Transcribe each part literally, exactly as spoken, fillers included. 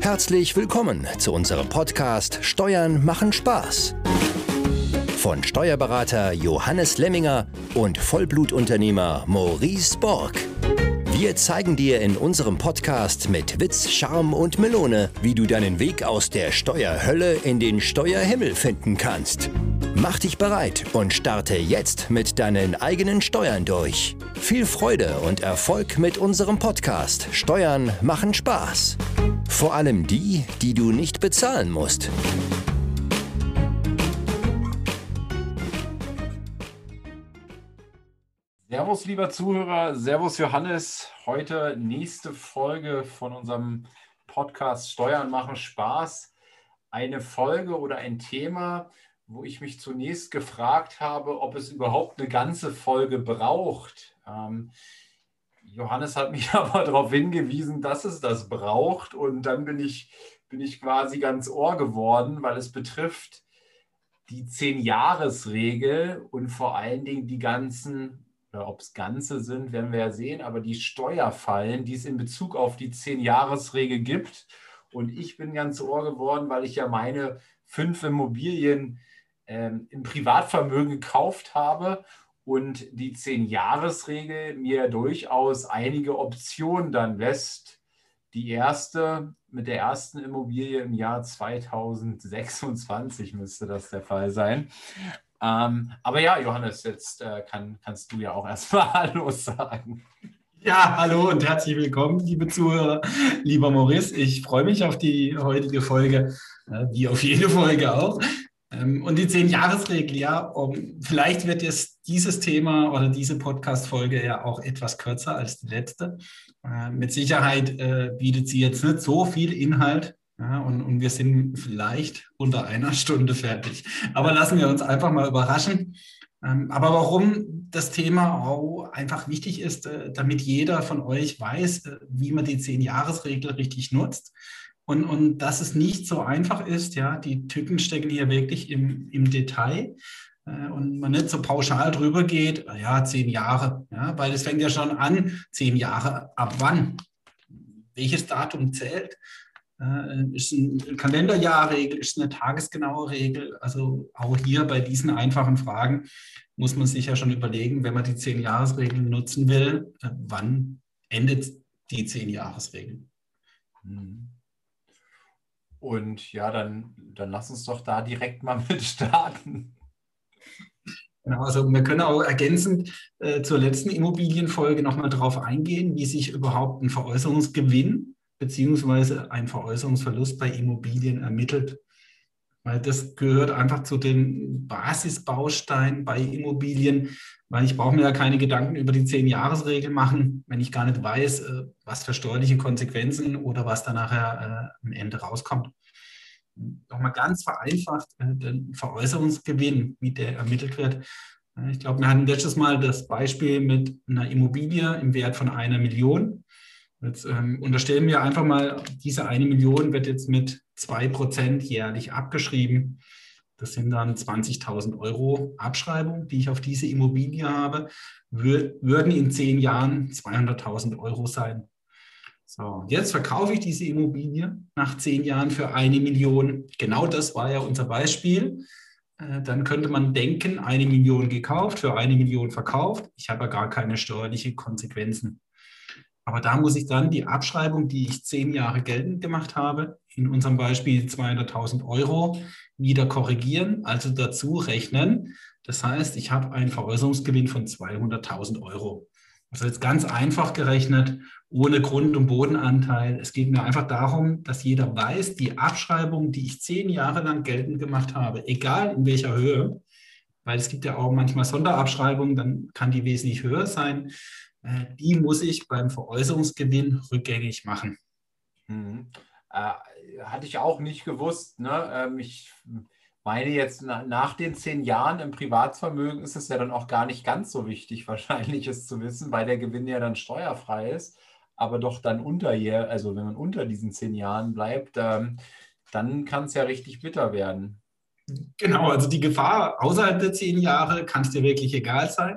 Herzlich willkommen zu unserem Podcast Steuern machen Spaß. Von Steuerberater Johannes Lemminger und Vollblutunternehmer Maurice Borg. Wir zeigen dir in unserem Podcast mit Witz, Charme und Melone, wie du deinen Weg aus der Steuerhölle in den Steuerhimmel finden kannst. Mach dich bereit und starte jetzt mit deinen eigenen Steuern durch. Viel Freude und Erfolg mit unserem Podcast Steuern machen Spaß. Vor allem die, die du nicht bezahlen musst. Servus, lieber Zuhörer, Servus Johannes. Heute nächste Folge von unserem Podcast Steuern machen Spaß. Eine Folge oder ein Thema, wo ich mich zunächst gefragt habe, ob es überhaupt eine ganze Folge braucht. Ähm, Johannes hat mich aber darauf hingewiesen, dass es das braucht. Und dann bin ich, bin ich quasi ganz ohr geworden, weil es betrifft die Zehn-Jahres-Regel und vor allen Dingen die ganzen, oder ob es ganze sind, werden wir ja sehen, aber die Steuerfallen, die es in Bezug auf die Zehn-Jahres-Regel gibt. Und ich bin ganz ohr geworden, weil ich ja meine fünf Immobilien ähm, im Privatvermögen gekauft habe und die Zehn-Jahres-Regel mir durchaus einige Optionen dann lässt. Die erste, mit der ersten Immobilie im Jahr zweitausendsechsundzwanzig müsste das der Fall sein. Ähm, aber ja, Johannes, jetzt äh, kann, kannst du ja auch erstmal Hallo sagen. Ja, hallo und herzlich willkommen, liebe Zuhörer, lieber Maurice. Ich freue mich auf die heutige Folge, äh, wie auf jede Folge auch. Ähm, und die Zehn-Jahres-Regel, ja, um, vielleicht wird jetzt dieses Thema oder diese Podcast-Folge ja auch etwas kürzer als die letzte. Äh, mit Sicherheit äh, bietet sie jetzt nicht so viel Inhalt. Ja, und, und wir sind vielleicht unter einer Stunde fertig. Aber lassen wir uns einfach mal überraschen. Ähm, aber warum das Thema auch einfach wichtig ist, äh, damit jeder von euch weiß, äh, wie man die Zehn-Jahres-Regel richtig nutzt. Und, und dass es nicht so einfach ist, ja, die Tücken stecken hier wirklich im, im Detail. Äh, und man nicht so pauschal drüber geht, ja, zehn Jahre, ja, weil es fängt ja schon an, zehn Jahre, ab wann? Welches Datum zählt? Äh, ist eine Kalenderjahrregel, ist eine tagesgenaue Regel. Also auch hier bei diesen einfachen Fragen muss man sich ja schon überlegen, wenn man die Zehn-Jahres-Regel nutzen will, äh, wann endet die Zehn-Jahres-Regel? Und ja, dann, dann lass uns doch da direkt mal mit starten. Genau, also wir können auch ergänzend äh, zur letzten Immobilienfolge nochmal darauf eingehen, wie sich überhaupt ein Veräußerungsgewinn beziehungsweise ein Veräußerungsverlust bei Immobilien ermittelt. Weil das gehört einfach zu den Basisbausteinen bei Immobilien, weil ich brauche mir ja keine Gedanken über die Zehn-Jahres-Regel machen, wenn ich gar nicht weiß, was für steuerliche Konsequenzen oder was da nachher am Ende rauskommt. Nochmal ganz vereinfacht, den Veräußerungsgewinn, wie der ermittelt wird. Ich glaube, wir hatten letztes Mal das Beispiel mit einer Immobilie im Wert von einer Million. Jetzt ähm, unterstellen wir einfach mal, diese eine Million wird jetzt mit zwei Prozent jährlich abgeschrieben. Das sind dann zwanzigtausend Euro Abschreibung, die ich auf diese Immobilie habe, wür würden in zehn Jahren zweihunderttausend Euro sein. So, jetzt verkaufe ich diese Immobilie nach zehn Jahren für eine Million. Genau das war ja unser Beispiel. Äh, dann könnte man denken, eine Million gekauft, für eine Million verkauft. Ich habe ja gar keine steuerlichen Konsequenzen. Aber da muss ich dann die Abschreibung, die ich zehn Jahre geltend gemacht habe, in unserem Beispiel zweihunderttausend Euro, wieder korrigieren, also dazu rechnen. Das heißt, ich habe einen Veräußerungsgewinn von zweihunderttausend Euro. Also jetzt ganz einfach gerechnet, ohne Grund- und Bodenanteil. Es geht mir einfach darum, dass jeder weiß, die Abschreibung, die ich zehn Jahre lang geltend gemacht habe, egal in welcher Höhe, weil es gibt ja auch manchmal Sonderabschreibungen, dann kann die wesentlich höher sein, die muss ich beim Veräußerungsgewinn rückgängig machen. Mhm. Äh, hatte ich auch nicht gewusst. Ne? Ähm, ich meine jetzt, na, nach den zehn Jahren im Privatvermögen ist es ja dann auch gar nicht ganz so wichtig, wahrscheinlich es zu wissen, weil der Gewinn ja dann steuerfrei ist. Aber doch dann unter hier, also wenn man unter diesen zehn Jahren bleibt, ähm, dann kann es ja richtig bitter werden. Genau, also die Gefahr außerhalb der zehn Jahre kann es dir wirklich egal sein.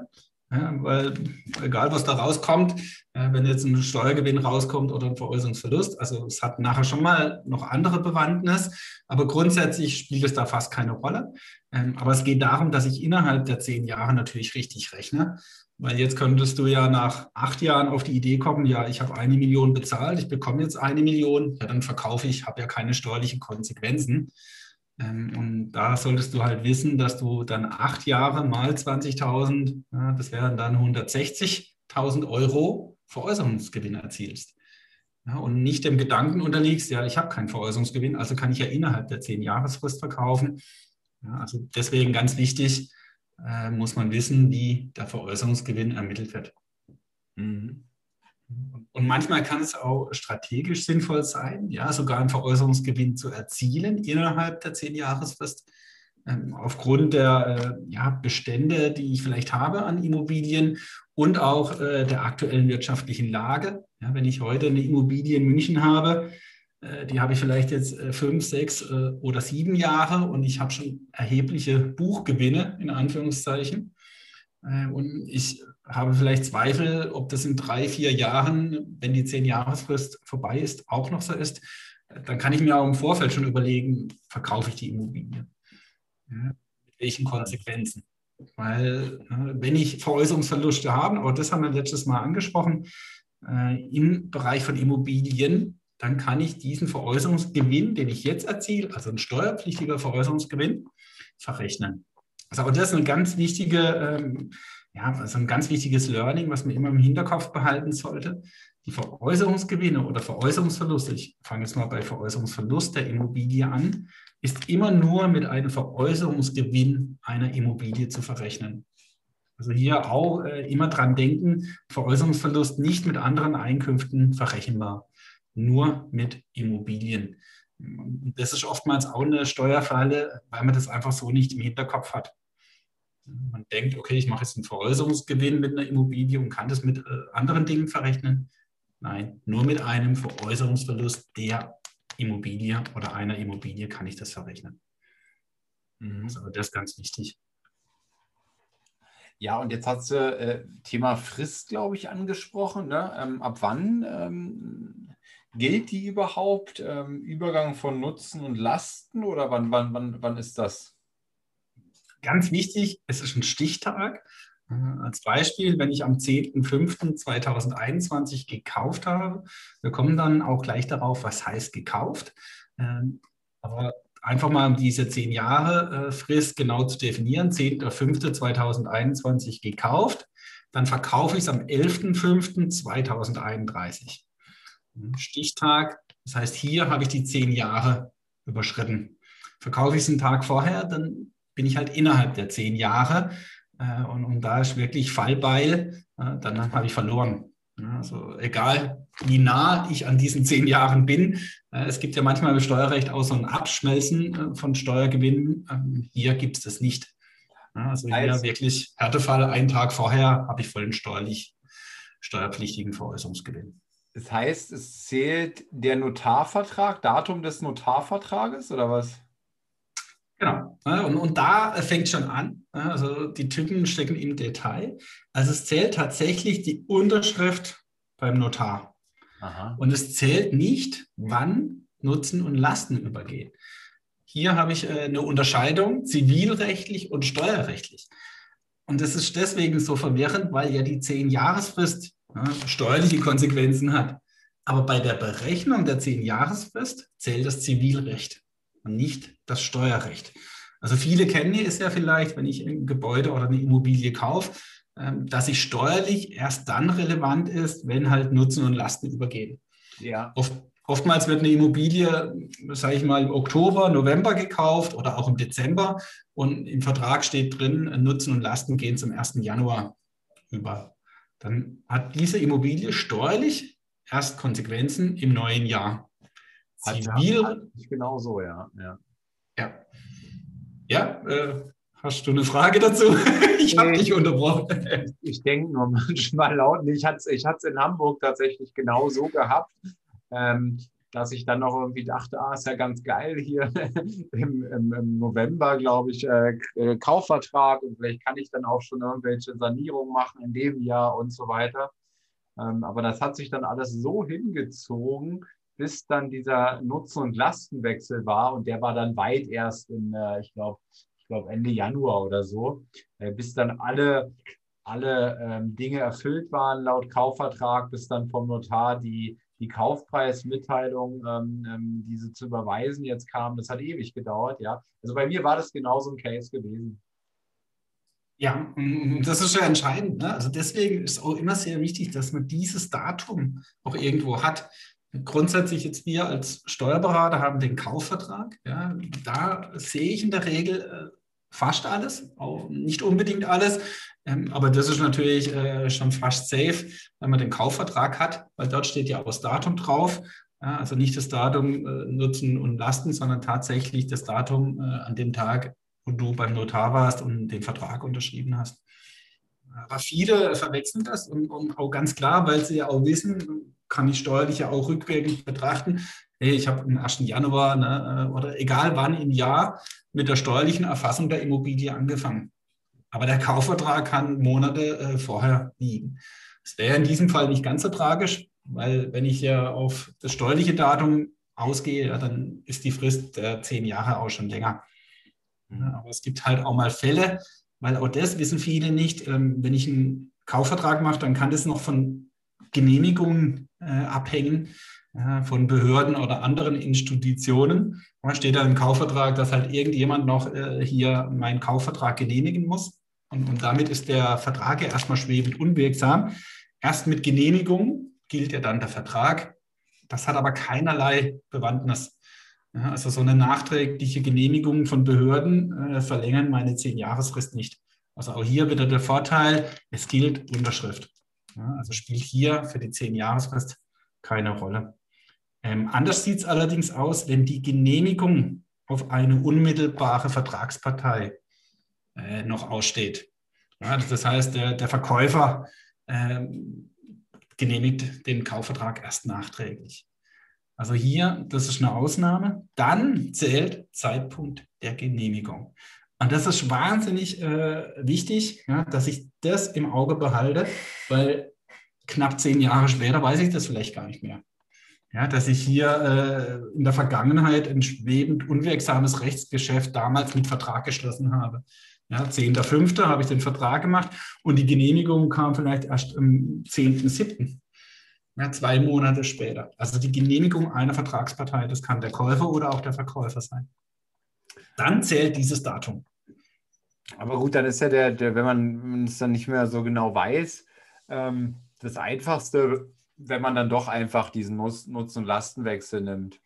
Ja, weil egal, was da rauskommt, äh, wenn jetzt ein Steuergewinn rauskommt oder ein Veräußerungsverlust, also es hat nachher schon mal noch andere Bewandtnis, aber grundsätzlich spielt es da fast keine Rolle. Ähm, aber es geht darum, dass ich innerhalb der zehn Jahre natürlich richtig rechne, weil jetzt könntest du ja nach acht Jahren auf die Idee kommen, ja, ich habe eine Million bezahlt, ich bekomme jetzt eine Million, ja, dann verkaufe ich, habe ja keine steuerlichen Konsequenzen. Und da solltest du halt wissen, dass du dann acht Jahre mal zwanzigtausend, ja, das wären dann hundertsechzigtausend Euro Veräußerungsgewinn erzielst. Ja, und nicht dem Gedanken unterliegst, ja, ich habe keinen Veräußerungsgewinn, also kann ich ja innerhalb der zehn-Jahresfrist verkaufen. Ja, also deswegen ganz wichtig, äh, muss man wissen, wie der Veräußerungsgewinn ermittelt wird. Mhm. Und manchmal kann es auch strategisch sinnvoll sein, ja, sogar einen Veräußerungsgewinn zu erzielen innerhalb der zehn-Jahresfrist. Ähm, aufgrund der äh, ja, Bestände, die ich vielleicht habe an Immobilien und auch äh, der aktuellen wirtschaftlichen Lage. Ja, wenn ich heute eine Immobilie in München habe, äh, die habe ich vielleicht jetzt äh, fünf, sechs äh, oder sieben Jahre und ich habe schon erhebliche Buchgewinne, in Anführungszeichen. Und ich habe vielleicht Zweifel, ob das in drei, vier Jahren, wenn die zehn-Jahresfrist vorbei ist, auch noch so ist. Dann kann ich mir auch im Vorfeld schon überlegen, verkaufe ich die Immobilie? Ja, mit welchen Konsequenzen? Weil wenn ich Veräußerungsverluste habe, aber das haben wir letztes Mal angesprochen, im Bereich von Immobilien, dann kann ich diesen Veräußerungsgewinn, den ich jetzt erziele, also ein steuerpflichtiger Veräußerungsgewinn, verrechnen. Also auch das ist eine ganz wichtige, ähm, ja, also ein ganz wichtiges Learning, was man immer im Hinterkopf behalten sollte. Die Veräußerungsgewinne oder Veräußerungsverluste, ich fange jetzt mal bei Veräußerungsverlust der Immobilie an, ist immer nur mit einem Veräußerungsgewinn einer Immobilie zu verrechnen. Also hier auch äh, immer dran denken, Veräußerungsverlust nicht mit anderen Einkünften verrechenbar, nur mit Immobilien. Das ist oftmals auch eine Steuerfalle, weil man das einfach so nicht im Hinterkopf hat. Man denkt, okay, ich mache jetzt einen Veräußerungsgewinn mit einer Immobilie und kann das mit äh, anderen Dingen verrechnen. Nein, nur mit einem Veräußerungsverlust der Immobilie oder einer Immobilie kann ich das verrechnen. Mhm. Also das ist ganz wichtig. Ja, und jetzt hast du äh, Thema Frist, glaube ich, angesprochen. Ne? Ähm, ab wann ähm, gilt die überhaupt? Ähm, Übergang von Nutzen und Lasten oder wann, wann, wann, wann ist das? Ganz wichtig, es ist ein Stichtag. Äh, als Beispiel, wenn ich am zehnten fünften zweitausendeinundzwanzig gekauft habe, wir kommen dann auch gleich darauf, was heißt gekauft. Ähm, aber einfach mal um diese zehn Jahre äh, Frist genau zu definieren, zehnten fünften zweitausendeinundzwanzig gekauft, dann verkaufe ich es am elften fünften zweitausendeinunddreißig. Stichtag, das heißt, hier habe ich die zehn Jahre überschritten. Verkaufe ich es einen Tag vorher, dann bin ich halt innerhalb der zehn Jahre äh, und, und da ist wirklich Fallbeil, äh, dann habe ich verloren. Ja, also egal, wie nah ich an diesen zehn Jahren bin, äh, es gibt ja manchmal im Steuerrecht auch so ein Abschmelzen äh, von Steuergewinnen. Ähm, hier gibt es das nicht. Ja, also hier also, wirklich Härtefall, einen Tag vorher habe ich vollen steuerlich steuerpflichtigen Veräußerungsgewinn. Das heißt, es zählt der Notarvertrag, Datum des Notarvertrages oder was? Genau. Und, und da fängt schon an. Also die Typen stecken im Detail. Also es zählt tatsächlich die Unterschrift beim Notar. Aha. Und es zählt nicht, wann Nutzen und Lasten übergehen. Hier habe ich eine Unterscheidung zivilrechtlich und steuerrechtlich. Und das ist deswegen so verwirrend, weil ja die zehn-Jahresfrist ja, steuerliche Konsequenzen hat. Aber bei der Berechnung der zehn-Jahresfrist zählt das Zivilrecht und nicht das Steuerrecht. Also viele kennen es ja vielleicht, wenn ich ein Gebäude oder eine Immobilie kaufe, dass sie steuerlich erst dann relevant ist, wenn halt Nutzen und Lasten übergehen. Ja. Oft, oftmals wird eine Immobilie, sage ich mal, im Oktober, November gekauft oder auch im Dezember und im Vertrag steht drin, Nutzen und Lasten gehen zum ersten Januar über. Dann hat diese Immobilie steuerlich erst Konsequenzen im neuen Jahr. Zivil. Genau so, ja. Ja, ja. ja äh, hast du eine Frage dazu? Ich habe dich unterbrochen. Ich, ich denke nur manchmal laut. Ich hatte es ich in Hamburg tatsächlich genau so gehabt. Ähm, dass ich dann noch irgendwie dachte, ah, ist ja ganz geil hier im, im, im November, glaube ich, äh, Kaufvertrag und vielleicht kann ich dann auch schon irgendwelche Sanierungen machen in dem Jahr und so weiter. Ähm, aber das hat sich dann alles so hingezogen, bis dann dieser Nutzen- und Lastenwechsel war und der war dann weit erst in, äh, ich glaube, ich glaube Ende Januar oder so, äh, bis dann alle, alle ähm, Dinge erfüllt waren laut Kaufvertrag, bis dann vom Notar die, die Kaufpreismitteilung, ähm, ähm, diese zu überweisen, jetzt kam. Das hat ewig gedauert, ja. Also bei mir war das genauso ein Case gewesen. Ja, und das ist ja entscheidend. Ne? Also deswegen ist auch immer sehr wichtig, dass man dieses Datum auch irgendwo hat. Grundsätzlich jetzt wir als Steuerberater haben den Kaufvertrag. Ja, da sehe ich in der Regel äh, fast alles, auch nicht unbedingt alles. Ähm, aber das ist natürlich äh, schon fast safe, wenn man den Kaufvertrag hat, weil dort steht ja auch das Datum drauf. Ja, also nicht das Datum äh, Nutzen und Lasten, sondern tatsächlich das Datum äh, an dem Tag, wo du beim Notar warst und den Vertrag unterschrieben hast. Aber viele verwechseln das und, und auch ganz klar, weil sie ja auch wissen, kann ich steuerlich ja auch rückwirkend betrachten, hey, ich habe am ersten Januar ne, oder egal wann im Jahr mit der steuerlichen Erfassung der Immobilie angefangen. Aber der Kaufvertrag kann Monate äh, vorher liegen. Das wäre in diesem Fall nicht ganz so tragisch, weil wenn ich ja auf das steuerliche Datum ausgehe, ja, dann ist die Frist der zehn Jahre auch schon länger. Ja, aber es gibt halt auch mal Fälle, weil auch das wissen viele nicht. Ähm, wenn ich einen Kaufvertrag mache, dann kann das noch von Genehmigungen äh, abhängen, äh, von Behörden oder anderen Institutionen. Da steht da im Kaufvertrag, dass halt irgendjemand noch äh, hier meinen Kaufvertrag genehmigen muss. Und, und damit ist der Vertrag ja erstmal schwebend unwirksam. Erst mit Genehmigung gilt ja dann der Vertrag. Das hat aber keinerlei Bewandtnis. Ja, also so eine nachträgliche Genehmigung von Behörden äh, verlängern meine zehn-Jahresfrist nicht. Also auch hier wieder der Vorteil, es gilt Unterschrift. Ja, also spielt hier für die zehn-Jahresfrist keine Rolle. Ähm, anders sieht es allerdings aus, wenn die Genehmigung auf eine unmittelbare Vertragspartei äh, noch aussteht. Ja, das heißt, der, der Verkäufer äh, genehmigt den Kaufvertrag erst nachträglich. Also hier, das ist eine Ausnahme. Dann zählt Zeitpunkt der Genehmigung. Und das ist wahnsinnig äh, wichtig, ja, dass ich das im Auge behalte, weil knapp zehn Jahre später weiß ich das vielleicht gar nicht mehr. Ja, dass ich hier äh, in der Vergangenheit ein schwebend unwirksames Rechtsgeschäft damals mit Vertrag geschlossen habe. Ja, zehnter fünfter habe ich den Vertrag gemacht und die Genehmigung kam vielleicht erst am zehnten siebten Ja, zwei Monate später. Also die Genehmigung einer Vertragspartei, das kann der Käufer oder auch der Verkäufer sein. Dann zählt dieses Datum. Aber gut, dann ist ja der, der wenn man es dann nicht mehr so genau weiß, ähm, das Einfachste, wenn man dann doch einfach diesen Nutzen- und Lastenwechsel nimmt.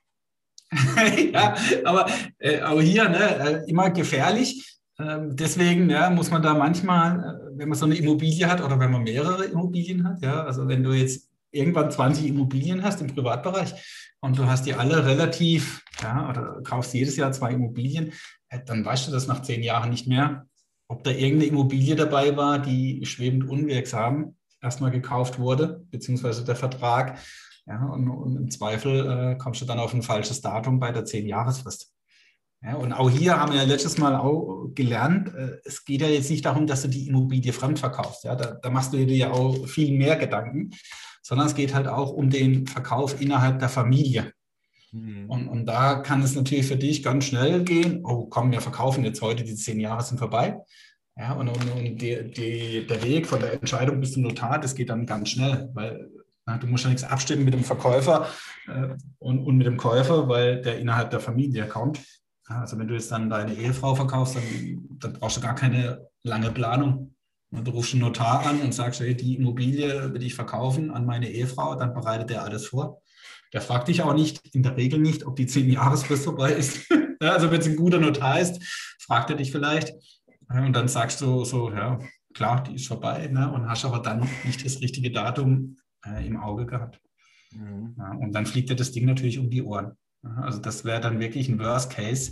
Ja, aber äh, auch hier ne, immer gefährlich. Ähm, deswegen ja, muss man da manchmal, äh, wenn man so eine Immobilie hat oder wenn man mehrere Immobilien hat, ja, also wenn du jetzt irgendwann zwanzig Immobilien hast im Privatbereich und du hast die alle relativ, ja, oder kaufst jedes Jahr zwei Immobilien, äh, dann weißt du das nach zehn Jahren nicht mehr, ob da irgendeine Immobilie dabei war, die schwebend unwirksam erstmal gekauft wurde, beziehungsweise der Vertrag. Ja, und, und im Zweifel äh, kommst du dann auf ein falsches Datum bei der zehn-Jahresfrist. Ja, und auch hier haben wir ja letztes Mal auch gelernt, äh, es geht ja jetzt nicht darum, dass du die Immobilie fremd verkaufst. Ja, da, da machst du dir ja auch viel mehr Gedanken, sondern es geht halt auch um den Verkauf innerhalb der Familie. Mhm. Und, und da kann es natürlich für dich ganz schnell gehen, oh komm, wir verkaufen jetzt heute, die zehn Jahre sind vorbei. Ja, und, und, und die, die, der Weg von der Entscheidung bis zum Notar, das geht dann ganz schnell, weil na, du musst ja nichts abstimmen mit dem Verkäufer äh, und, und mit dem Käufer, weil der innerhalb der Familie kommt. Ja, also wenn du jetzt dann deine Ehefrau verkaufst, dann, dann brauchst du gar keine lange Planung. Du rufst einen Notar an und sagst, hey, die Immobilie will ich verkaufen an meine Ehefrau, dann bereitet der alles vor. Der fragt dich auch nicht, in der Regel nicht, ob die zehn-Jahresfrist vorbei ist. Ja, also wenn es ein guter Notar ist, fragt er dich vielleicht. Und dann sagst du so, ja, klar, die ist vorbei, ne? Und hast aber dann nicht das richtige Datum äh, im Auge gehabt. Mhm. Ja, und dann fliegt dir das Ding natürlich um die Ohren. Ja, also das wäre dann wirklich ein Worst Case.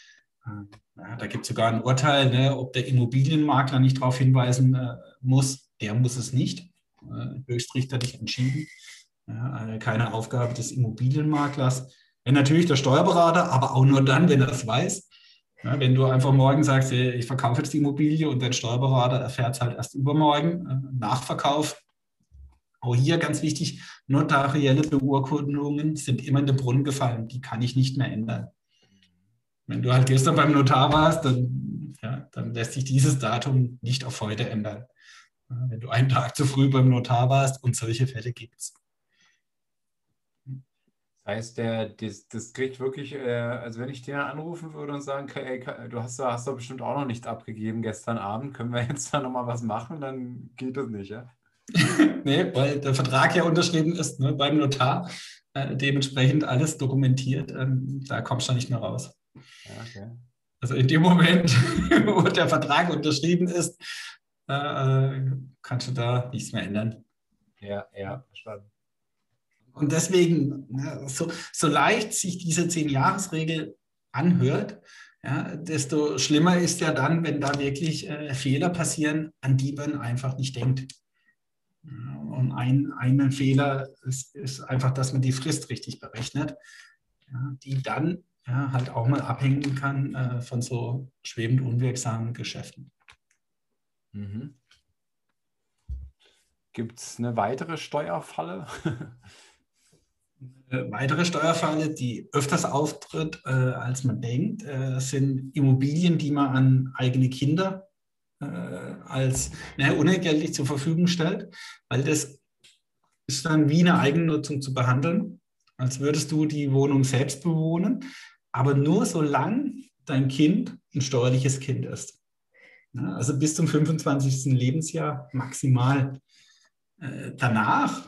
Ja, da gibt es sogar ein Urteil, ne, ob der Immobilienmakler nicht darauf hinweisen äh, muss. Der muss es nicht. Äh, höchstrichterlich entschieden. Ja, keine Aufgabe des Immobilienmaklers. Wenn natürlich der Steuerberater, aber auch nur dann, wenn er es weiß. Ja, wenn du einfach morgen sagst, ich verkaufe jetzt die Immobilie und dein Steuerberater erfährt es halt erst übermorgen, Nachverkauf. Auch hier ganz wichtig, notarielle Beurkundungen sind immer in den Brunnen gefallen. Die kann ich nicht mehr ändern. Wenn du halt gestern beim Notar warst, dann, ja, dann lässt sich dieses Datum nicht auf heute ändern. Ja, wenn du einen Tag zu früh beim Notar warst, und solche Fälle gibt es. Das heißt, der, das, das kriegt wirklich, äh, also wenn ich den anrufen würde und sagen, ey, du hast, hast doch bestimmt auch noch nichts abgegeben gestern Abend, können wir jetzt da nochmal was machen, dann geht das nicht, ja? Nee, weil der Vertrag ja unterschrieben ist, ne, beim Notar, äh, dementsprechend alles dokumentiert, ähm, da kommst du nicht mehr raus. Ja, okay. Also in dem Moment, wo der Vertrag unterschrieben ist, äh, kannst du da nichts mehr ändern. Ja, ja, verstanden. Und deswegen, ja, so, so leicht sich diese zehn-Jahres-Regel anhört, ja, desto schlimmer ist ja dann, wenn da wirklich äh, Fehler passieren, an die man einfach nicht denkt. Und ein, ein Fehler ist, ist einfach, dass man die Frist richtig berechnet, ja, die dann ja, halt auch mal abhängen kann äh, von so schwebend unwirksamen Geschäften. Mhm. Gibt es eine weitere Steuerfalle? Eine weitere Steuerfalle, die öfters auftritt, äh, als man denkt, äh, sind Immobilien, die man an eigene Kinder äh, als naja, unentgeltlich zur Verfügung stellt, weil das ist dann wie eine Eigennutzung zu behandeln, als würdest du die Wohnung selbst bewohnen, aber nur solange dein Kind ein steuerliches Kind ist. Ja, also bis zum fünfundzwanzigsten Lebensjahr maximal. Äh, danach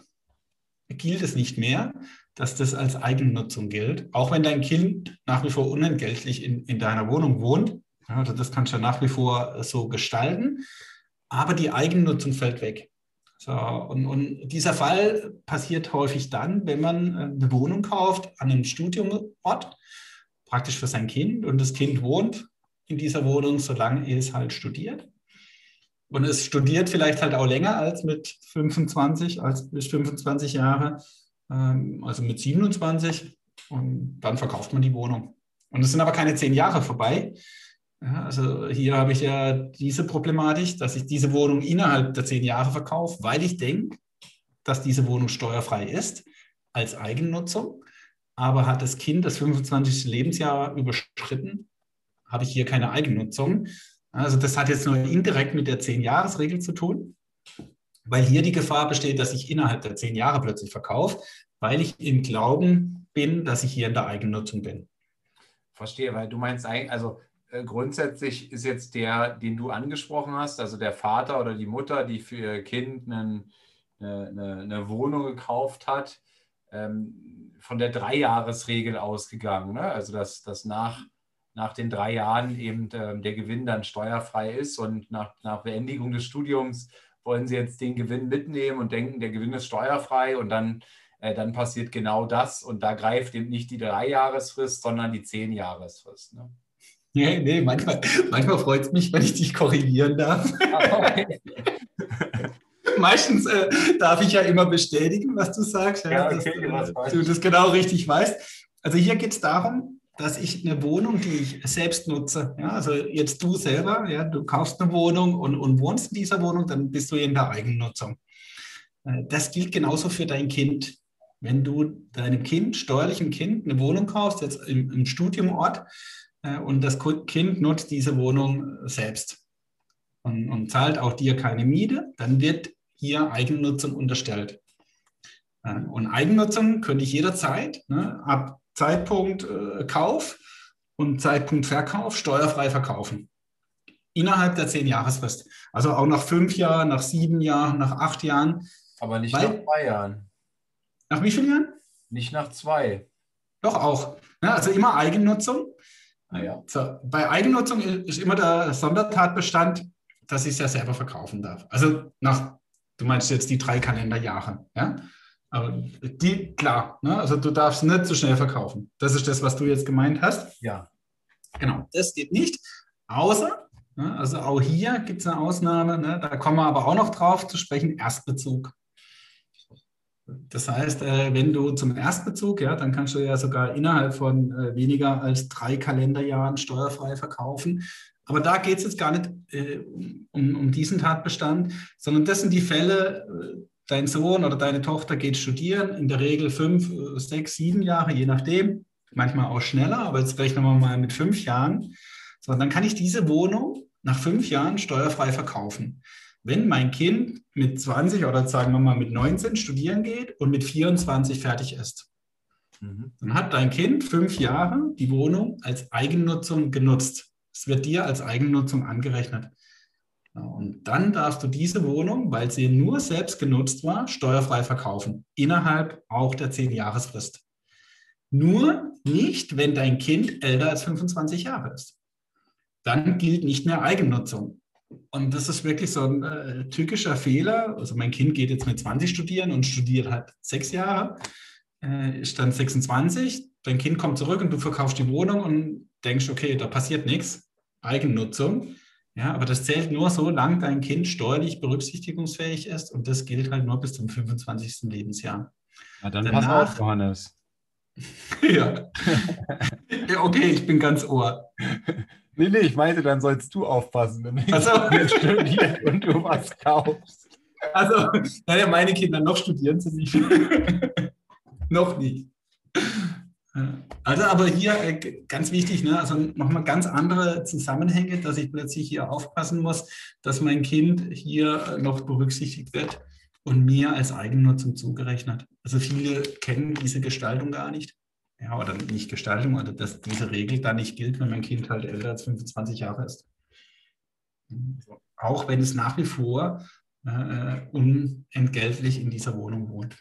gilt es nicht mehr, dass das als Eigennutzung gilt, auch wenn dein Kind nach wie vor unentgeltlich in, in deiner Wohnung wohnt. Ja, also das kannst du nach wie vor so gestalten, aber die Eigennutzung fällt weg. So, und, und dieser Fall passiert häufig dann, wenn man eine Wohnung kauft an einem Studiumort, praktisch für sein Kind, und das Kind wohnt in dieser Wohnung, solange es halt studiert. Und es studiert vielleicht halt auch länger als mit fünfundzwanzig, als bis fünfundzwanzig Jahre, ähm, also mit siebenundzwanzig, und dann verkauft man die Wohnung. Und es sind aber keine zehn Jahre vorbei. Ja, also hier habe ich ja diese Problematik, dass ich diese Wohnung innerhalb der zehn Jahre verkaufe, weil ich denke, dass diese Wohnung steuerfrei ist als Eigennutzung. Aber hat das Kind das fünfundzwanzigste Lebensjahr überschritten, habe ich hier keine Eigennutzung. Also das hat jetzt nur indirekt mit der zehn-Jahres-Regel zu tun, weil hier die Gefahr besteht, dass ich innerhalb der zehn Jahre plötzlich verkaufe, weil ich im Glauben bin, dass ich hier in der Eigennutzung bin. Verstehe, weil du meinst eigentlich, also äh, grundsätzlich ist jetzt der, den du angesprochen hast, also der Vater oder die Mutter, die für ihr Kind einen, eine, eine, eine Wohnung gekauft hat, ähm, von der Drei-Jahres-Regel ausgegangen, ne? Also dass, dass nach nach den drei Jahren eben äh, der Gewinn dann steuerfrei ist, und nach, nach Beendigung des Studiums wollen sie jetzt den Gewinn mitnehmen und denken, der Gewinn ist steuerfrei, und dann, äh, dann passiert genau das, und da greift eben nicht die Drei-Jahresfrist, sondern die Zehn-Jahresfrist. Ne? Nee, nee, manchmal, manchmal freut es mich, wenn ich dich korrigieren darf. Okay. Meistens äh, darf ich ja immer bestätigen, was du sagst, ja, ja, okay, dass äh, du das genau richtig weißt. Also hier geht es darum, dass ich eine Wohnung, die ich selbst nutze, ja, also jetzt du selber, ja, du kaufst eine Wohnung und, und wohnst in dieser Wohnung, dann bist du in der Eigennutzung. Das gilt genauso für dein Kind. Wenn du deinem Kind, steuerlichem Kind, eine Wohnung kaufst, jetzt im, im Studiumort, äh, und das Kind nutzt diese Wohnung selbst und, und zahlt auch dir keine Miete, dann wird hier Eigennutzung unterstellt. Äh, und Eigennutzung könnte ich jederzeit, ne, ab Zeitpunkt äh, Kauf und Zeitpunkt Verkauf steuerfrei verkaufen. Innerhalb der zehn-Jahresfrist. Also auch nach fünf Jahren, nach sieben Jahren, nach acht Jahren. Aber nicht Weil, nach zwei Jahren. Nach wie vielen Jahren? Nicht nach zwei. Doch auch. Ja, also immer Eigennutzung. Ah, ja. So, bei Eigennutzung ist immer der Sondertatbestand, dass ich es ja selber verkaufen darf. Also nach, du meinst jetzt die drei Kalenderjahre, ja? Aber die, klar, ne? Also du darfst nicht so schnell verkaufen. Das ist das, was du jetzt gemeint hast. Ja. Genau, das geht nicht. Außer, ne, also auch hier gibt es eine Ausnahme, ne? Da kommen wir aber auch noch drauf zu sprechen, Erstbezug. Das heißt, wenn du zum Erstbezug, ja, dann kannst du ja sogar innerhalb von weniger als drei Kalenderjahren steuerfrei verkaufen. Aber da geht es jetzt gar nicht äh, um, um diesen Tatbestand, sondern das sind die Fälle, dein Sohn oder deine Tochter geht studieren, in der Regel fünf, sechs, sieben Jahre, je nachdem, manchmal auch schneller, aber jetzt rechnen wir mal mit fünf Jahren. So, dann kann ich diese Wohnung nach fünf Jahren steuerfrei verkaufen. Wenn mein Kind mit zwanzig oder sagen wir mal mit neunzehn studieren geht und mit vierundzwanzig fertig ist, mhm. dann hat dein Kind fünf Jahre die Wohnung als Eigennutzung genutzt. Es wird dir als Eigennutzung angerechnet. Und dann darfst du diese Wohnung, weil sie nur selbst genutzt war, steuerfrei verkaufen, innerhalb auch der zehn-Jahresfrist. Nur nicht, wenn dein Kind älter als fünfundzwanzig Jahre ist. Dann gilt nicht mehr Eigennutzung. Und das ist wirklich so ein äh, tückischer Fehler. Also mein Kind geht jetzt mit zwanzig studieren und studiert halt sechs Jahre, äh, ist dann sechsundzwanzig. Dein Kind kommt zurück und du verkaufst die Wohnung und denkst, okay, da passiert nichts. Eigennutzung. Ja, aber das zählt nur so, lange dein Kind steuerlich berücksichtigungsfähig ist und das gilt halt nur bis zum fünfundzwanzigsten Lebensjahr. Na dann Danach, pass auf, Johannes. Ja. Okay, ich bin ganz Ohr. Nee, nee, ich meinte, dann sollst du aufpassen, wenn du also, studierst und du was kaufst. Also, naja, meine Kinder noch studieren sie nicht. Noch nicht. Also aber hier äh, ganz wichtig, ne? Also nochmal ganz andere Zusammenhänge, dass ich plötzlich hier aufpassen muss, dass mein Kind hier noch berücksichtigt wird und mir als Eigennutzung zugerechnet. Also viele kennen diese Gestaltung gar nicht. Ja, oder nicht Gestaltung, oder dass diese Regel da nicht gilt, wenn mein Kind halt älter als fünfundzwanzig Jahre ist. Auch wenn es nach wie vor äh, unentgeltlich in dieser Wohnung wohnt.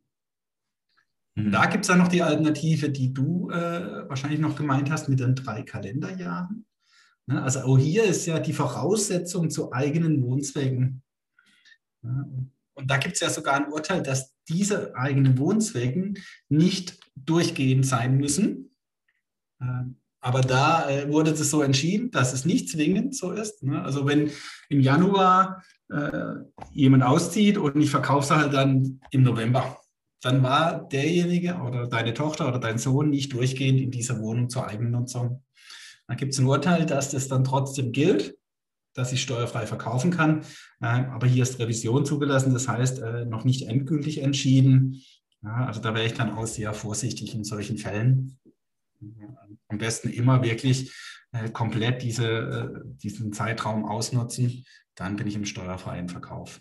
Da gibt es dann noch die Alternative, die du äh, wahrscheinlich noch gemeint hast mit den drei Kalenderjahren. Ne? Also auch hier ist ja die Voraussetzung zu eigenen Wohnzwecken. Ja, und da gibt es ja sogar ein Urteil, dass diese eigenen Wohnzwecken nicht durchgehend sein müssen. Äh, aber da äh, wurde es so entschieden, dass es nicht zwingend so ist. Ne? Also wenn im Januar äh, jemand auszieht und ich verkaufe es halt dann im November, dann war derjenige oder deine Tochter oder dein Sohn nicht durchgehend in dieser Wohnung zur Eigennutzung. Da gibt es ein Urteil, dass das dann trotzdem gilt, dass ich steuerfrei verkaufen kann. Aber hier ist Revision zugelassen, das heißt noch nicht endgültig entschieden. Also da wäre ich dann auch sehr vorsichtig in solchen Fällen. Am besten immer wirklich komplett diese, diesen Zeitraum ausnutzen, dann bin ich im steuerfreien Verkauf.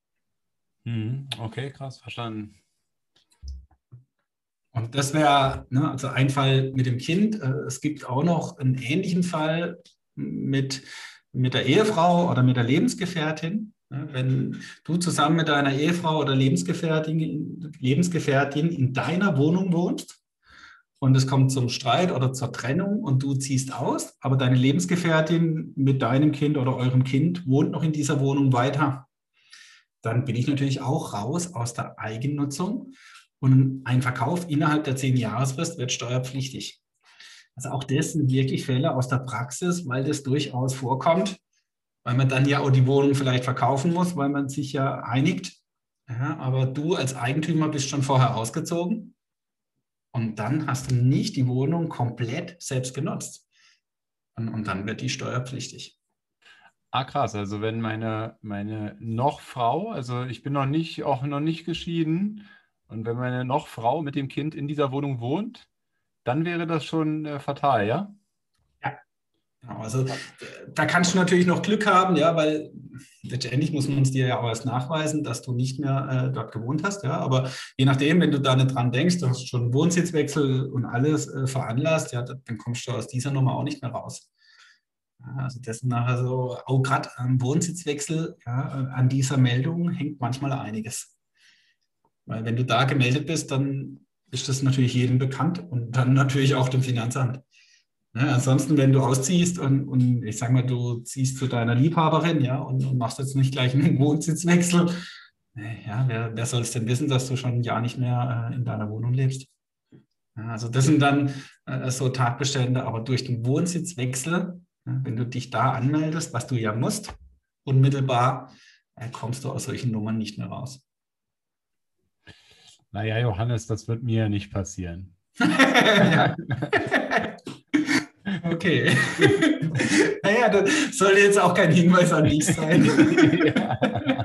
Okay, krass, verstanden. Und das wäre ne, also ein Fall mit dem Kind. Es gibt auch noch einen ähnlichen Fall mit, mit der Ehefrau oder mit der Lebensgefährtin. Wenn du zusammen mit deiner Ehefrau oder Lebensgefährtin, Lebensgefährtin in deiner Wohnung wohnst und es kommt zum Streit oder zur Trennung und du ziehst aus, aber deine Lebensgefährtin mit deinem Kind oder eurem Kind wohnt noch in dieser Wohnung weiter, dann bin ich natürlich auch raus aus der Eigennutzung. Und ein Verkauf innerhalb der zehn-Jahresfrist wird steuerpflichtig. Also auch das sind wirklich Fälle aus der Praxis, weil das durchaus vorkommt, weil man dann ja auch die Wohnung vielleicht verkaufen muss, weil man sich ja einigt. Ja, aber du als Eigentümer bist schon vorher ausgezogen und dann hast du nicht die Wohnung komplett selbst genutzt. Und, und dann wird die steuerpflichtig. Ah, krass. Also wenn meine, meine Noch-Frau, also ich bin noch nicht, auch noch nicht geschieden, und wenn meine Noch-Frau mit dem Kind in dieser Wohnung wohnt, dann wäre das schon äh, fatal, ja? Ja. Genau, also da kannst du natürlich noch Glück haben, ja, weil letztendlich muss man es dir ja auch erst nachweisen, dass du nicht mehr äh, dort gewohnt hast, ja. Aber je nachdem, wenn du da nicht dran denkst, du hast schon einen Wohnsitzwechsel und alles äh, veranlasst, ja, dann kommst du aus dieser Nummer auch nicht mehr raus. Ja, also das sind nachher so, auch gerade am Wohnsitzwechsel, ja, an dieser Meldung hängt manchmal einiges. Weil wenn du da gemeldet bist, dann ist das natürlich jedem bekannt und dann natürlich auch dem Finanzamt. Ja, ansonsten, wenn du ausziehst und, und ich sage mal, du ziehst zu deiner Liebhaberin, ja, und, und machst jetzt nicht gleich einen Wohnsitzwechsel, ja, wer, wer soll es denn wissen, dass du schon ein Jahr nicht mehr äh, in deiner Wohnung lebst? Ja, also das sind dann äh, so Tatbestände, aber durch den Wohnsitzwechsel, ja, wenn du dich da anmeldest, was du ja musst, unmittelbar, äh, kommst du aus solchen Nummern nicht mehr raus. Naja, Johannes, das wird mir nicht passieren. Ja. Okay. Naja, das sollte jetzt auch kein Hinweis an dich sein. Ja.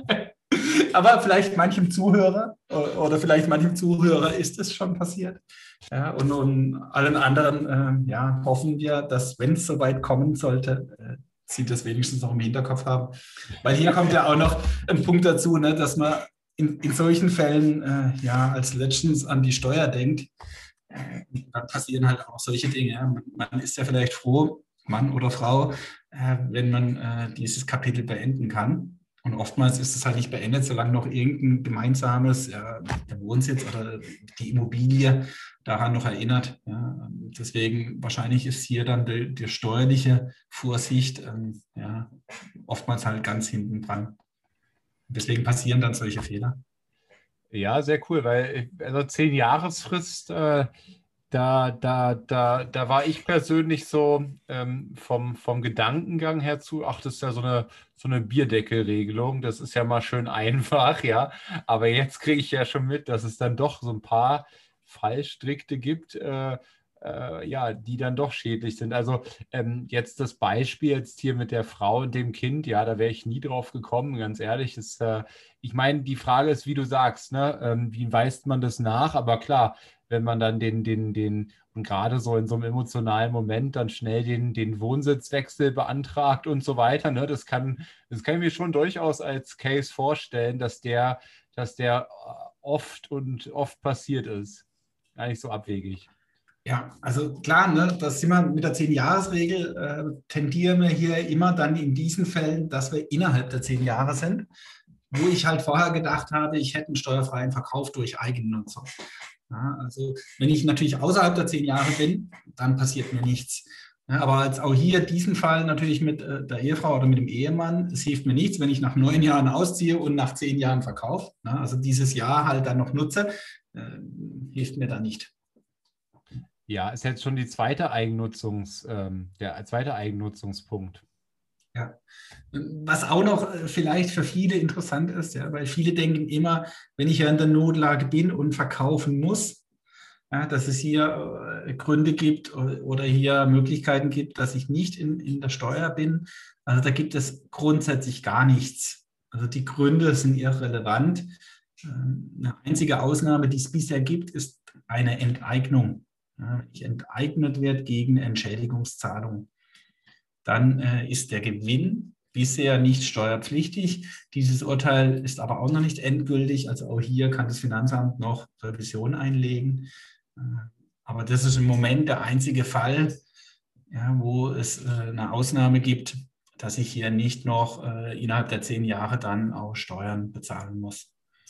Aber vielleicht manchem Zuhörer oder vielleicht manchem Zuhörer ist es schon passiert. Ja, und, und allen anderen äh, ja, hoffen wir, dass, wenn es soweit kommen sollte, äh, sie das wenigstens noch im Hinterkopf haben. Weil hier kommt ja auch noch ein Punkt dazu, ne, dass man in, in solchen Fällen äh, ja als letztens an die Steuer denkt. Äh, dann passieren halt auch solche Dinge. Ja. Man ist ja vielleicht froh, Mann oder Frau, äh, wenn man äh, dieses Kapitel beenden kann. Und oftmals ist es halt nicht beendet, solange noch irgendein gemeinsames, ja, der Wohnsitz oder die Immobilie daran noch erinnert. Ja. Deswegen wahrscheinlich ist hier dann die, die steuerliche Vorsicht ähm, ja, oftmals halt ganz hinten dran. Deswegen passieren dann solche Fehler. Ja, sehr cool, weil also zehn Jahresfrist, äh, da, da, da, da war ich persönlich so ähm, vom, vom Gedankengang her zu, ach, das ist ja so eine, so eine Bierdeckelregelung, das ist ja mal schön einfach, ja. Aber jetzt kriege ich ja schon mit, dass es dann doch so ein paar Fallstricke gibt, äh, äh, ja, die dann doch schädlich sind. Also ähm, jetzt das Beispiel jetzt hier mit der Frau und dem Kind, ja, da wäre ich nie drauf gekommen, ganz ehrlich. Ist, äh, ich meine, die Frage ist, wie du sagst, ne, ähm, wie weist man das nach? Aber klar, wenn man dann den, den, den, und gerade so in so einem emotionalen Moment dann schnell den, den Wohnsitzwechsel beantragt und so weiter, ne, das kann, das kann ich mir schon durchaus als Case vorstellen, dass der, dass der oft und oft passiert ist. Gar nicht so abwegig. Ja, also klar, ne, das sind wir mit der zehn-Jahres-Regel, äh, tendieren wir hier immer dann in diesen Fällen, dass wir innerhalb der zehn Jahre sind, wo ich halt vorher gedacht habe, ich hätte einen steuerfreien Verkauf durch Eigennutzung. Ja, also wenn ich natürlich außerhalb der zehn Jahre bin, dann passiert mir nichts. Ja, aber jetzt auch hier diesen Fall natürlich mit äh, der Ehefrau oder mit dem Ehemann, es hilft mir nichts, wenn ich nach neun Jahren ausziehe und nach zehn Jahren verkaufe. Ja, also dieses Jahr halt dann noch nutze, äh, hilft mir da nicht. Ja, ist jetzt schon die zweite Eigennutzungs, ähm, der zweite Eigennutzungspunkt. Ja, was auch noch vielleicht für viele interessant ist, ja, weil viele denken immer, wenn ich ja in der Notlage bin und verkaufen muss, ja, dass es hier äh, Gründe gibt oder hier Möglichkeiten gibt, dass ich nicht in, in der Steuer bin. Also da gibt es grundsätzlich gar nichts. Also die Gründe sind irrelevant. Eine einzige Ausnahme, die es bisher gibt, ist eine Enteignung. Ja, wenn ich enteignet werde gegen Entschädigungszahlung, dann äh, ist der Gewinn bisher nicht steuerpflichtig. Dieses Urteil ist aber auch noch nicht endgültig. Also auch hier kann das Finanzamt noch Revision einlegen. Äh, aber das ist im Moment der einzige Fall, ja, wo es äh, eine Ausnahme gibt, dass ich hier nicht noch äh, innerhalb der zehn Jahre dann auch Steuern bezahlen muss.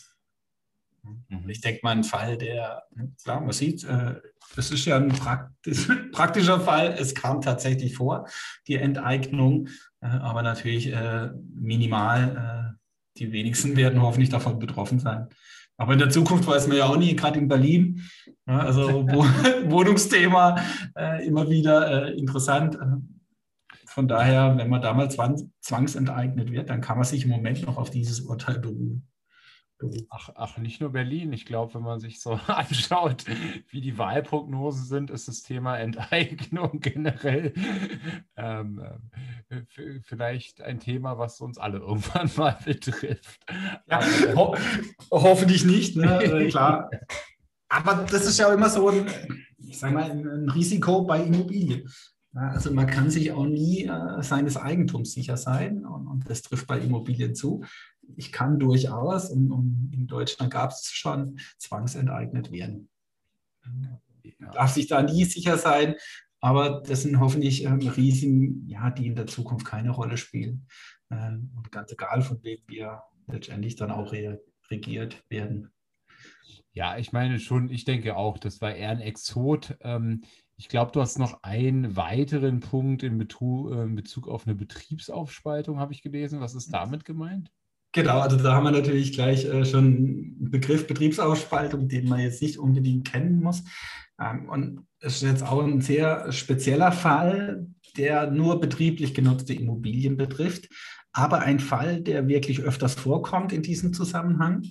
Mhm. Ich denke mal, ein Fall, der, klar, man sieht, äh, das ist ja ein praktisch, praktischer Fall. Es kam tatsächlich vor, die Enteignung, äh, aber natürlich äh, minimal. Äh, die wenigsten werden hoffentlich davon betroffen sein. Aber in der Zukunft weiß man ja auch nie, gerade in Berlin, ja, also Wohnungsthema äh, immer wieder äh, interessant. Von daher, wenn man damals zwangsenteignet wird, dann kann man sich im Moment noch auf dieses Urteil beruhen. Ach, ach, nicht nur Berlin. Ich glaube, wenn man sich so anschaut, wie die Wahlprognosen sind, ist das Thema Enteignung generell ähm, vielleicht ein Thema, was uns alle irgendwann mal betrifft. Ja, ho hoffentlich nicht, ne? Klar. Aber das ist ja auch immer so ein, ich sag mal, ein Risiko bei Immobilien. Also man kann sich auch nie äh, seines Eigentums sicher sein und, und das trifft bei Immobilien zu. Ich kann durchaus, und, und in Deutschland gab es schon, zwangsenteignet werden. Ja. Darf sich da nie sicher sein, aber das sind hoffentlich ähm, Risiken, ja, die in der Zukunft keine Rolle spielen. Ähm, und ganz egal, von wem wir letztendlich dann auch re regiert werden. Ja, ich meine schon, ich denke auch, das war eher ein Exot. Ähm, ich glaube, du hast noch einen weiteren Punkt in Bezug, äh, in Bezug auf eine Betriebsaufspaltung, habe ich gelesen. Was ist damit gemeint? Genau, also da haben wir natürlich gleich äh, schon einen Begriff Betriebsaufspaltung, den man jetzt nicht unbedingt kennen muss. Ähm, und es ist jetzt auch ein sehr spezieller Fall, der nur betrieblich genutzte Immobilien betrifft, aber ein Fall, der wirklich öfters vorkommt in diesem Zusammenhang.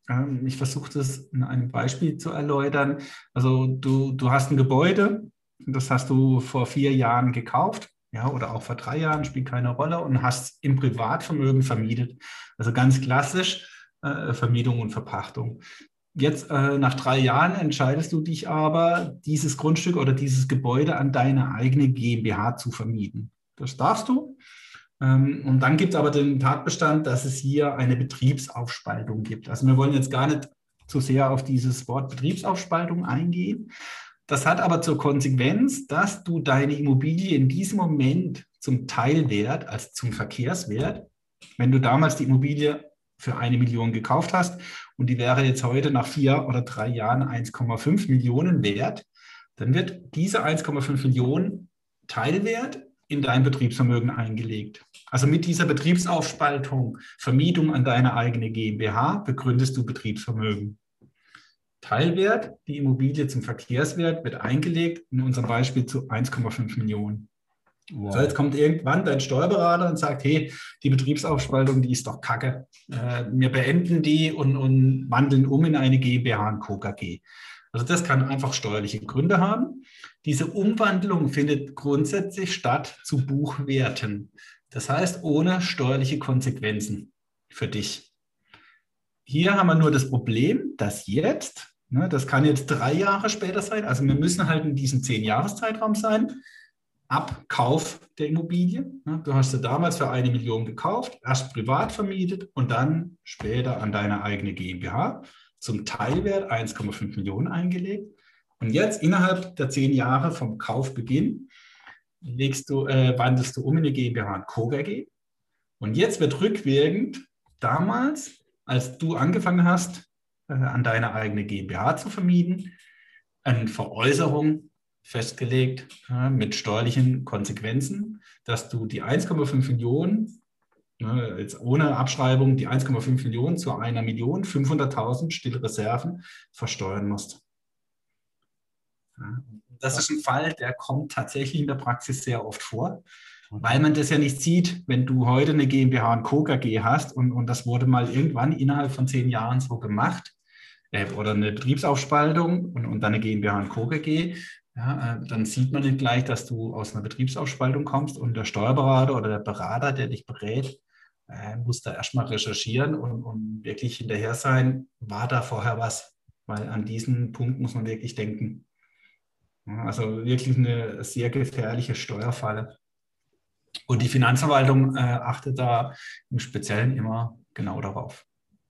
Ähm, ich versuche das in einem Beispiel zu erläutern. Also du, du hast ein Gebäude, das hast du vor vier Jahren gekauft, ja, oder auch vor drei Jahren, spielt keine Rolle, und hast im Privatvermögen vermietet. Also ganz klassisch äh, Vermietung und Verpachtung. Jetzt äh, nach drei Jahren entscheidest du dich aber, dieses Grundstück oder dieses Gebäude an deine eigene GmbH zu vermieten. Das darfst du. Ähm, und dann gibt es aber den Tatbestand, dass es hier eine Betriebsaufspaltung gibt. Also wir wollen jetzt gar nicht zu sehr auf dieses Wort Betriebsaufspaltung eingehen. Das hat aber zur Konsequenz, dass du deine Immobilie in diesem Moment zum Teilwert, also zum Verkehrswert, wenn du damals die Immobilie für eine Million gekauft hast und die wäre jetzt heute nach vier oder drei Jahren eins Komma fünf Millionen wert, dann wird diese eins Komma fünf Millionen Teilwert in dein Betriebsvermögen eingelegt. Also mit dieser Betriebsaufspaltung, Vermietung an deine eigene GmbH, begründest du Betriebsvermögen. Teilwert, die Immobilie zum Verkehrswert, wird eingelegt, in unserem Beispiel zu eins Komma fünf Millionen. Wow. So, jetzt kommt irgendwann dein Steuerberater und sagt, hey, die Betriebsaufspaltung, die ist doch kacke. Äh, wir beenden die und, und wandeln um in eine GmbH und Co. K G. Also das kann einfach steuerliche Gründe haben. Diese Umwandlung findet grundsätzlich statt zu Buchwerten. Das heißt, ohne steuerliche Konsequenzen für dich. Hier haben wir nur das Problem, dass jetzt, ne, das kann jetzt drei Jahre später sein, also wir müssen halt in diesem zehn-Jahres-Zeitraum sein, ab Kauf der Immobilie. Ne, du hast sie damals für eine Million gekauft, erst privat vermietet und dann später an deine eigene GmbH zum Teilwert eins Komma fünf Millionen eingelegt. Und jetzt innerhalb der zehn Jahre vom Kaufbeginn legst du, äh, wandelst du um in eine GmbH und Co. K G. Und jetzt wird rückwirkend damals, als du angefangen hast, äh, an deine eigene GmbH zu vermieten, eine Veräußerung festgelegt äh, mit steuerlichen Konsequenzen, dass du die eins Komma fünf Millionen, ne, jetzt ohne Abschreibung, die eins Komma fünf Millionen zu einer Million fünfhunderttausend stille Reserven versteuern musst. Ja, das ist ein Fall, der kommt tatsächlich in der Praxis sehr oft vor, weil man das ja nicht sieht, wenn du heute eine GmbH und Co. K G hast und, und das wurde mal irgendwann innerhalb von zehn Jahren so gemacht äh, oder eine Betriebsaufspaltung und, und dann eine GmbH und Co. K G, ja, äh, dann sieht man nicht gleich, dass du aus einer Betriebsaufspaltung kommst und der Steuerberater oder der Berater, der dich berät, äh, muss da erstmal recherchieren und, und wirklich hinterher sein, war da vorher was, weil an diesen Punkt muss man wirklich denken. Also wirklich eine sehr gefährliche Steuerfalle. Und die Finanzverwaltung äh, achtet da im Speziellen immer genau darauf.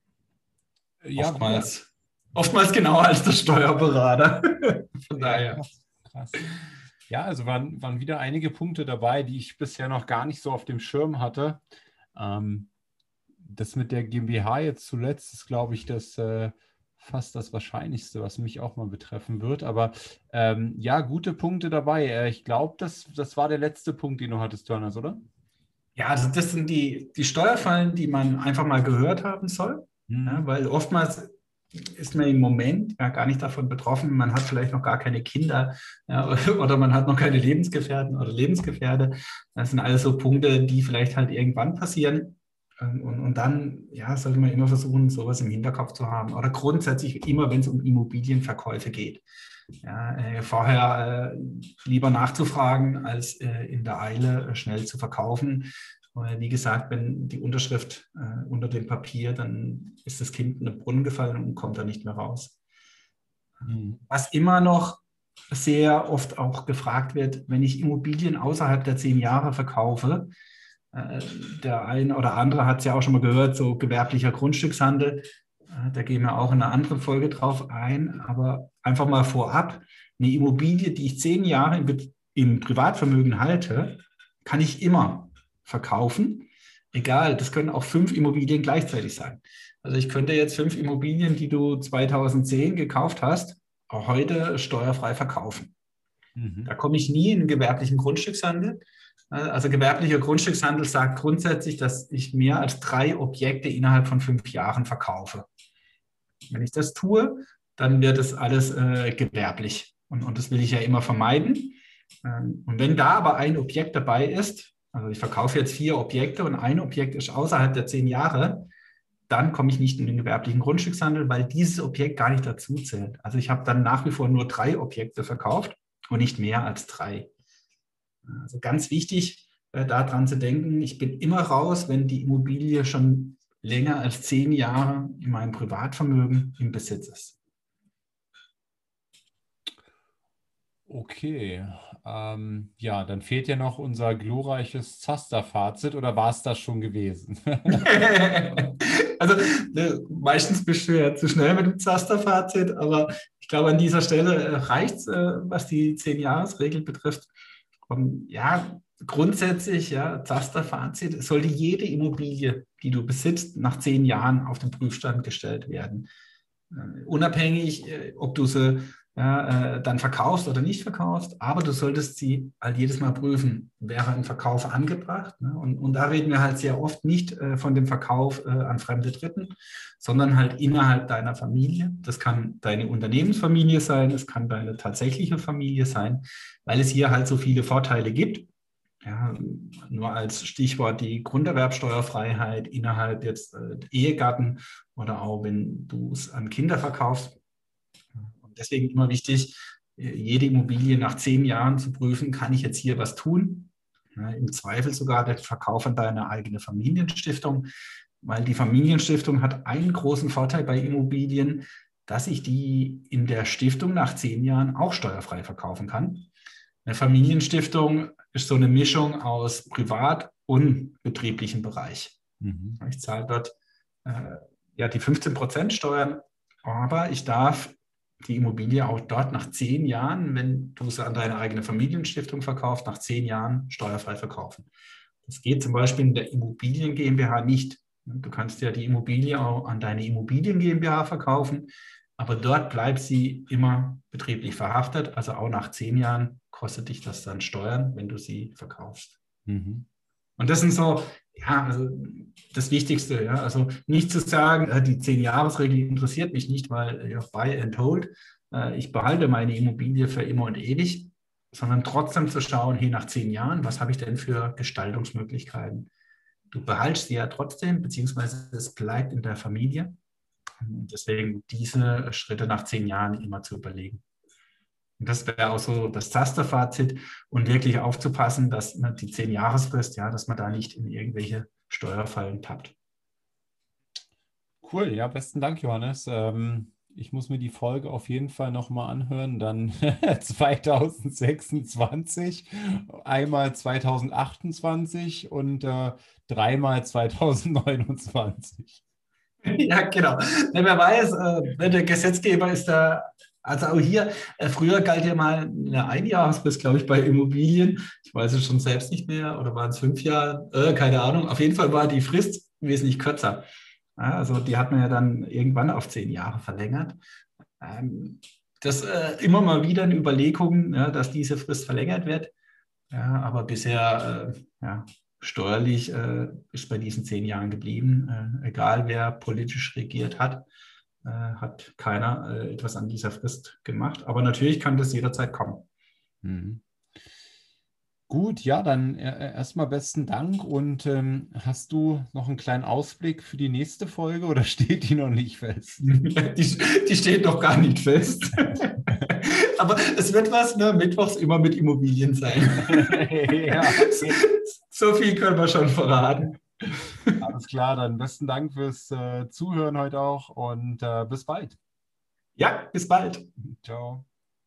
Ja, oftmals, oftmals genauer als der Steuerberater. Von daher. Krass, krass. Ja, also waren, waren wieder einige Punkte dabei, die ich bisher noch gar nicht so auf dem Schirm hatte. Ähm, das mit der GmbH jetzt zuletzt ist, glaube ich, das äh, fast das Wahrscheinlichste, was mich auch mal betreffen wird. Aber ähm, ja, gute Punkte dabei. Äh, ich glaube, das, das war der letzte Punkt, den du hattest, Turners, oder? Ja, also das sind die, die Steuerfallen, die man einfach mal gehört haben soll. Mhm. Ja, weil oftmals ist man im Moment ja gar nicht davon betroffen. Man hat vielleicht noch gar keine Kinder, ja, oder man hat noch keine Lebensgefährten oder Lebensgefährde. Das sind alles so Punkte, die vielleicht halt irgendwann passieren. Und, und dann ja, sollte man immer versuchen, sowas im Hinterkopf zu haben. Oder grundsätzlich immer, wenn es um Immobilienverkäufe geht. Ja, äh, vorher äh, lieber nachzufragen, als äh, in der Eile äh, schnell zu verkaufen. Weil, wie gesagt, wenn die Unterschrift äh, unter dem Papier, dann ist das Kind in den Brunnen gefallen und kommt da nicht mehr raus. Mhm. Was immer noch sehr oft auch gefragt wird, wenn ich Immobilien außerhalb der zehn Jahre verkaufe, der eine oder andere hat es ja auch schon mal gehört, so gewerblicher Grundstückshandel. Da gehen wir auch in einer anderen Folge drauf ein. Aber einfach mal vorab, eine Immobilie, die ich zehn Jahre im, im Privatvermögen halte, kann ich immer verkaufen. Egal, das können auch fünf Immobilien gleichzeitig sein. Also ich könnte jetzt fünf Immobilien, die du zweitausendzehn gekauft hast, auch heute steuerfrei verkaufen. Mhm. Da komme ich nie in den gewerblichen Grundstückshandel. Also gewerblicher Grundstückshandel sagt grundsätzlich, dass ich mehr als drei Objekte innerhalb von fünf Jahren verkaufe. Wenn ich das tue, dann wird es alles äh, gewerblich. Und, und das will ich ja immer vermeiden. Ähm, und wenn da aber ein Objekt dabei ist, also ich verkaufe jetzt vier Objekte und ein Objekt ist außerhalb der zehn Jahre, dann komme ich nicht in den gewerblichen Grundstückshandel, weil dieses Objekt gar nicht dazu zählt. Also ich habe dann nach wie vor nur drei Objekte verkauft und nicht mehr als drei. Also ganz wichtig, äh, daran zu denken, ich bin immer raus, wenn die Immobilie schon länger als zehn Jahre in meinem Privatvermögen im Besitz ist. Okay, ähm, ja, dann fehlt ja noch unser glorreiches Zaster-Fazit, oder war es das schon gewesen? Also ne, meistens bist du ja zu schnell mit dem Zaster-Fazit, aber ich glaube, an dieser Stelle reicht es, äh, was die zehn-Jahres-Regel betrifft. Und ja, grundsätzlich, ja, Zaster-Fazit, sollte jede Immobilie, die du besitzt, nach zehn Jahren auf den Prüfstand gestellt werden. Äh, unabhängig, äh, ob du sie Ja, äh, dann verkaufst oder nicht verkaufst, aber du solltest sie halt jedes Mal prüfen, wäre ein Verkauf angebracht. Ne? Und, und da reden wir halt sehr oft nicht äh, von dem Verkauf äh, an fremde Dritten, sondern halt innerhalb deiner Familie. Das kann deine Unternehmensfamilie sein, es kann deine tatsächliche Familie sein, weil es hier halt so viele Vorteile gibt. Ja, nur als Stichwort die Grunderwerbsteuerfreiheit innerhalb jetzt äh, Ehegatten oder auch wenn du es an Kinder verkaufst. Deswegen immer wichtig, jede Immobilie nach zehn Jahren zu prüfen, kann ich jetzt hier was tun? Ja, im Zweifel sogar den Verkauf an deine eigene Familienstiftung, weil die Familienstiftung hat einen großen Vorteil bei Immobilien, dass ich die in der Stiftung nach zehn Jahren auch steuerfrei verkaufen kann. Eine Familienstiftung ist so eine Mischung aus privat- und betrieblichem Bereich. Mhm. Ich zahle dort äh, ja, die fünfzehn Prozent Steuern, aber ich darf die Immobilie auch dort nach zehn Jahren, wenn du sie an deine eigene Familienstiftung verkaufst, nach zehn Jahren steuerfrei verkaufen. Das geht zum Beispiel in der Immobilien GmbH nicht. Du kannst ja die Immobilie auch an deine Immobilien GmbH verkaufen, aber dort bleibt sie immer betrieblich verhaftet. Also auch nach zehn Jahren kostet dich das dann Steuern, wenn du sie verkaufst. Mhm. Und das sind so, ja, also das Wichtigste, ja, also nicht zu sagen, die zehn-Jahres-Regel interessiert mich nicht, weil ja, buy and hold, ich behalte meine Immobilie für immer und ewig, sondern trotzdem zu schauen, hey, nach zehn Jahren, was habe ich denn für Gestaltungsmöglichkeiten? Du behaltst sie ja trotzdem, beziehungsweise es bleibt in der Familie. Und deswegen diese Schritte nach zehn Jahren immer zu überlegen. Und das wäre auch so das Zaster-Fazit und wirklich aufzupassen, dass man die zehn-Jahres-Frist, ja, dass man da nicht in irgendwelche Steuerfallen tappt. Cool, ja, besten Dank, Johannes. Ähm, ich muss mir die Folge auf jeden Fall nochmal anhören, dann zwanzig sechsundzwanzig, einmal zwanzig achtundzwanzig und äh, dreimal zwanzig neunundzwanzig. Ja, genau. Ja, wer weiß, äh, der Gesetzgeber ist da. Also auch hier, äh, früher galt ja mal eine Einjahresfrist, glaube ich, bei Immobilien. Ich weiß es schon selbst nicht mehr. Oder waren es fünf Jahre? Äh, keine Ahnung. Auf jeden Fall war die Frist wesentlich kürzer. Ja, also die hat man ja dann irgendwann auf zehn Jahre verlängert. Ähm, das äh, immer mal wieder eine Überlegung, ja, dass diese Frist verlängert wird. Ja, aber bisher äh, ja, steuerlich äh, ist bei diesen zehn Jahren geblieben. Äh, egal, wer politisch regiert hat. Hat keiner äh, etwas an dieser Frist gemacht. Aber natürlich kann das jederzeit kommen. Mhm. Gut, ja, dann äh, erstmal besten Dank. Und ähm, hast du noch einen kleinen Ausblick für die nächste Folge oder steht die noch nicht fest? die, die steht noch gar nicht fest. Aber es wird was, ne, mittwochs immer mit Immobilien sein. Ja. so, so viel können wir schon verraten. Alles klar, dann besten Dank fürs äh, Zuhören heute auch und äh, bis bald. Ja, bis bald. Ciao.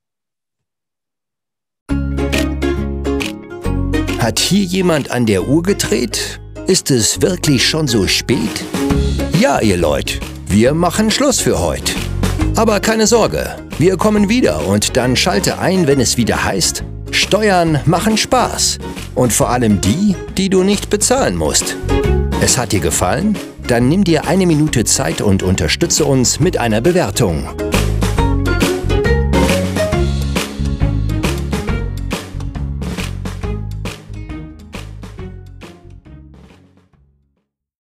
Hat hier jemand an der Uhr gedreht? Ist es wirklich schon so spät? Ja, ihr Leute, wir machen Schluss für heute. Aber keine Sorge, wir kommen wieder und dann schalte ein, wenn es wieder heißt, Steuern machen Spaß. Und vor allem die, die du nicht bezahlen musst. Es hat dir gefallen? Dann nimm dir eine Minute Zeit und unterstütze uns mit einer Bewertung.